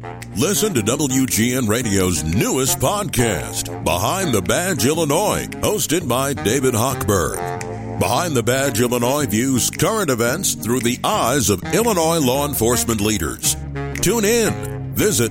Listen to WGN Radio's newest podcast, Behind the Badge Illinois, hosted by David Hochberg. Behind the Badge Illinois views current events through the eyes of Illinois law enforcement leaders. Tune in. Visit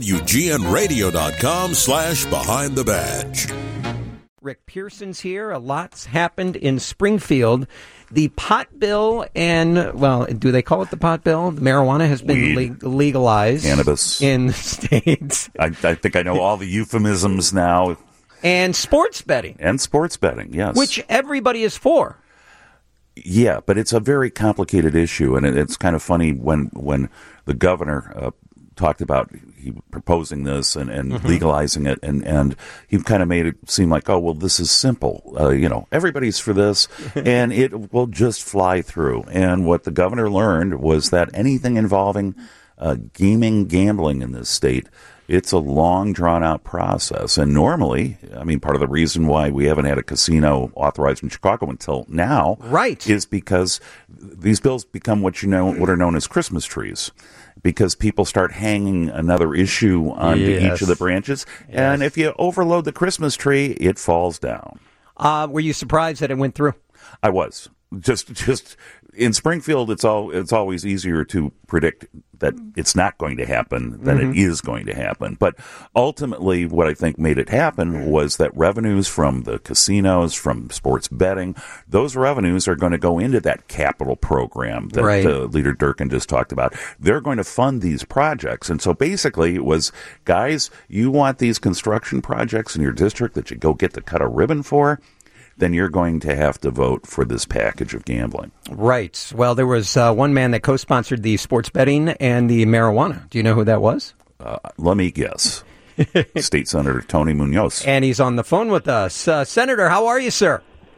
WGNRadio.com/Behind the Badge. Rick Pearson's here. A lot's happened in Springfield. The pot bill and, well, do they call it the pot bill? The marijuana has been legalized. Cannabis. In the states. I think I know all the euphemisms now. And sports betting. And sports betting, yes. Which everybody is for. Yeah, but it's a very complicated issue, and it's kind of funny when the governor talked about proposing this and legalizing it, and he kind of made it seem like, oh, well, this is simple. Everybody's for this, and it will just fly through. And what the governor learned was that anything involving gambling in this state, it's a long, drawn-out process. And normally, part of the reason why we haven't had a casino authorized in Chicago until now is because these bills become what are known as Christmas trees, because people start hanging another issue onto each of the branches. Yes. And if you overload the Christmas tree, it falls down. Were you surprised that it went through? I was. Just in Springfield, it's always easier to predict that it's not going to happen than it is going to happen. But ultimately, what I think made it happen was that revenues from the casinos, from sports betting, those revenues are going to go into that capital program that Leader Durkin just talked about. They're going to fund these projects. And so basically it was, guys, you want these construction projects in your district that you go get to cut a ribbon for? Then you're going to have to vote for this package of gambling. Right. Well, there was one man that co-sponsored the sports betting and the marijuana. Do you know who that was? Let me guess. State Senator Tony Munoz. And he's on the phone with us. Senator, how are you, sir?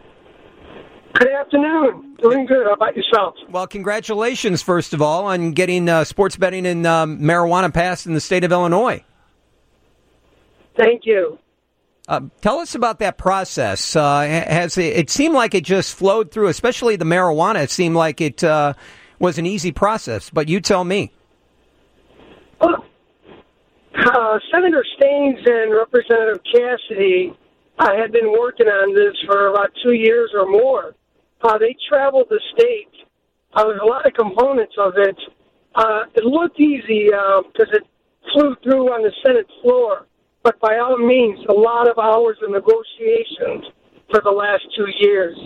Good afternoon. Doing good. How about yourself? Well, congratulations, first of all, on getting sports betting and marijuana passed in the state of Illinois. Thank you. Tell us about that process. Has it seemed like it just flowed through, especially the marijuana? It seemed like it was an easy process, but you tell me. Senator Staines and Representative Cassidy had been working on this for about 2 years or more. They traveled the state. There's a lot of components of it. It looked easy because it flew through on the Senate floor. But by all means, a lot of hours of negotiations for the last 2 years.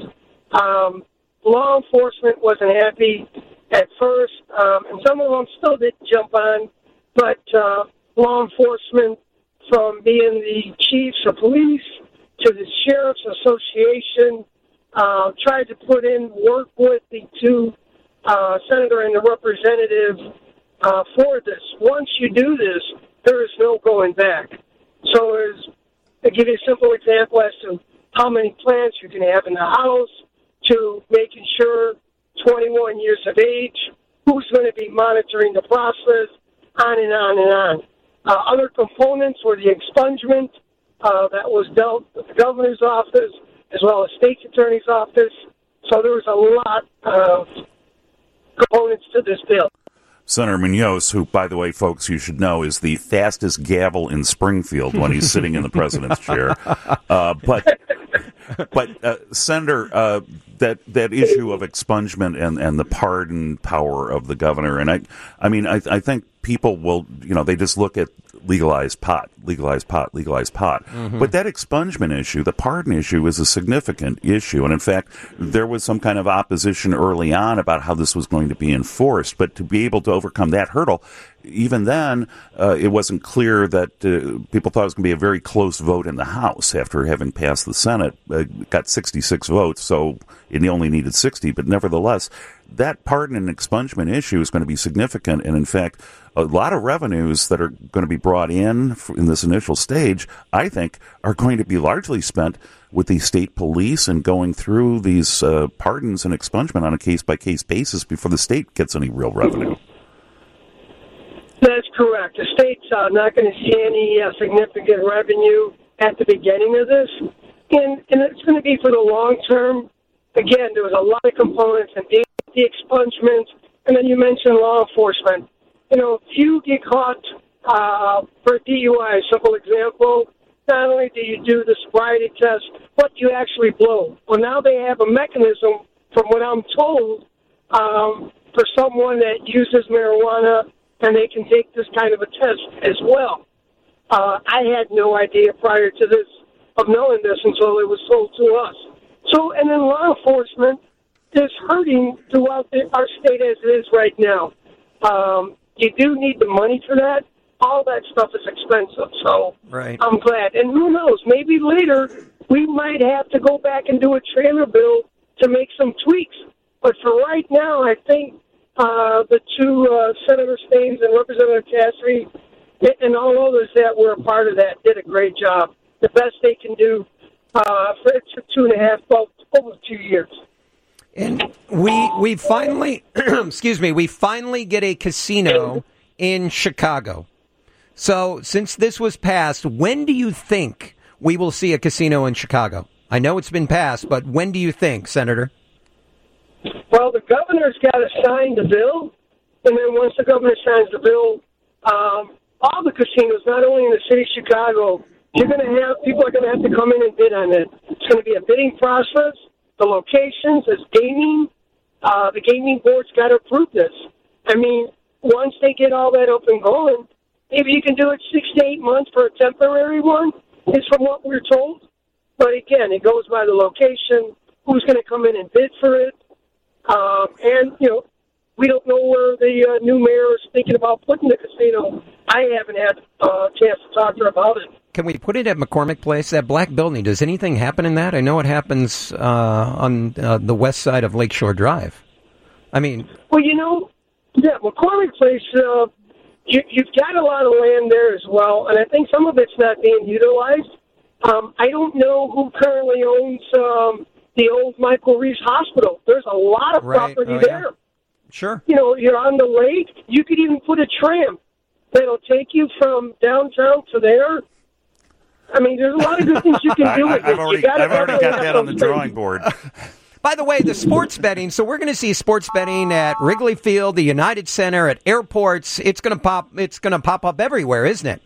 Law enforcement wasn't happy at first, and some of them still didn't jump on. But law enforcement, from being the chiefs of police to the Sheriff's Association, tried to put in work with the two senator and the representative for this. Once you do this, there is no going back. So to give you a simple example as to how many plants you can have in the house, to making sure 21 years of age, who's going to be monitoring the process, on and on and on. Other components were the expungement that was dealt with the governor's office as well as state's attorney's office. So there was a lot of components to this bill. Senator Munoz, who, by the way, folks, you should know, is the fastest gavel in Springfield when he's sitting in the president's chair. But Senator, that issue of expungement and the pardon power of the governor, and I think people will, they just look at legalized pot. But that expungement issue, the pardon issue, is a significant issue. And in fact, there was some kind of opposition early on about how this was going to be enforced. But to be able to overcome that hurdle, even then, it wasn't clear that people thought it was going to be a very close vote in the House after having passed the Senate. Got 66 votes, so it only needed 60. But nevertheless, that pardon and expungement issue is going to be significant. And in fact, a lot of revenues that are going to be brought in this initial stage, I think, are going to be largely spent with the state police and going through these pardons and expungement on a case-by-case basis before the state gets any real revenue. That's correct. The state's not going to see any significant revenue at the beginning of this. And it's going to be for the long term. Again, there was a lot of components, and the expungement, and then you mentioned law enforcement. If you get caught For DUI, a simple example, not only do you do the sobriety test, but you actually blow. Well, now they have a mechanism, from what I'm told, for someone that uses marijuana, and they can take this kind of a test as well. I had no idea prior to this of knowing this until it was told to us. So, and then law enforcement is hurting throughout our state as it is right now. You do need the money for that. All that stuff is expensive, so right. I'm glad. And who knows, maybe later we might have to go back and do a trailer bill to make some tweaks. But for right now, I think the two, Senator Staines and Representative Cassidy, and all others that were a part of that, did a great job. The best they can do for 2.5, over 2 years. And we finally, we finally get a casino in Chicago. So since this was passed, when do you think we will see a casino in Chicago? I know it's been passed, but when do you think, Senator? Well, the governor's got to sign the bill, and then once the governor signs the bill, all the casinos, not only in the city of Chicago, people are going to have to come in and bid on it. It's going to be a bidding process. The locations, there's gaming. The gaming board's got to approve this. I mean, once they get all that up and going, maybe you can do it 6 to 8 months for a temporary one, is from what we're told. But again, it goes by the location, who's going to come in and bid for it. And, we don't know where the new mayor is thinking about putting the casino. I haven't had a chance to talk to her about it. Can we put it at McCormick Place, that black building? Does anything happen in that? I know it happens on the west side of Lakeshore Drive. I mean... Well, McCormick Place, you've got a lot of land there as well, and I think some of it's not being utilized. I don't know who currently owns the old Michael Reeves Hospital. There's a lot of property there. Yeah. Sure. You're on the lake. You could even put a tram that'll take you from downtown to there. I mean, there's a lot of good things you can do with it. I've already got that on the drawing board. By the way, the sports betting, so we're going to see sports betting at Wrigley Field, the United Center, at airports. It's going to pop up everywhere, isn't it?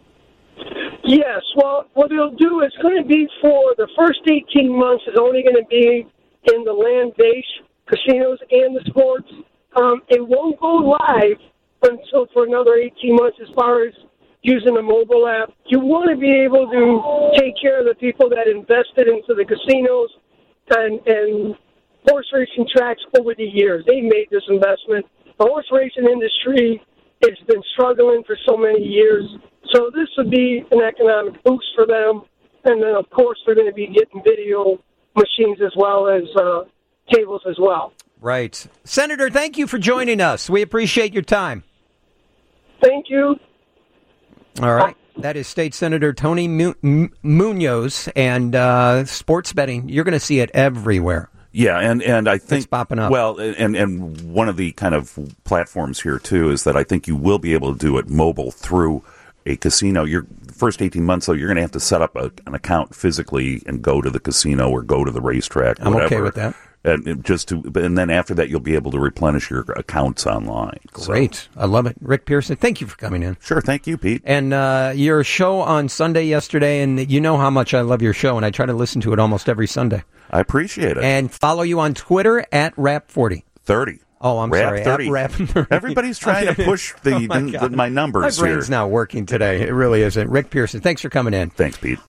Yes. Well, what it'll do is going to be for the first 18 months is only going to be in the land-based casinos and the sports. It won't go live until for another 18 months as far as using a mobile app. You want to be able to take care of the people that invested into the casinos and horse racing tracks over the years. They made this investment. The horse racing industry has been struggling for so many years. So this would be an economic boost for them. And then, of course, they're going to be getting video machines as well as tables as well. Right. Senator, thank you for joining us. We appreciate your time. Thank you. All right. That is State Senator Tony Munoz, and sports betting. You're going to see it everywhere. Yeah, and I think it's popping up. Well, and one of the kind of platforms here too is that I think you will be able to do it mobile through a casino. Your first 18 months, though, you're going to have to set up an account physically and go to the casino or go to the racetrack. I'm okay with that. And then after that, you'll be able to replenish your accounts online. Great. So. I love it. Rick Pearson, thank you for coming in. Sure. Thank you, Pete. And your show on Sunday yesterday, and you know how much I love your show, and I try to listen to it almost every Sunday. I appreciate it. And follow you on Twitter at Rap40. 30. Oh, I'm sorry. 30. Rap 30. Everybody's trying to push my numbers My brain's here. not working today. It really isn't. Rick Pearson, thanks for coming in. Thanks, Pete.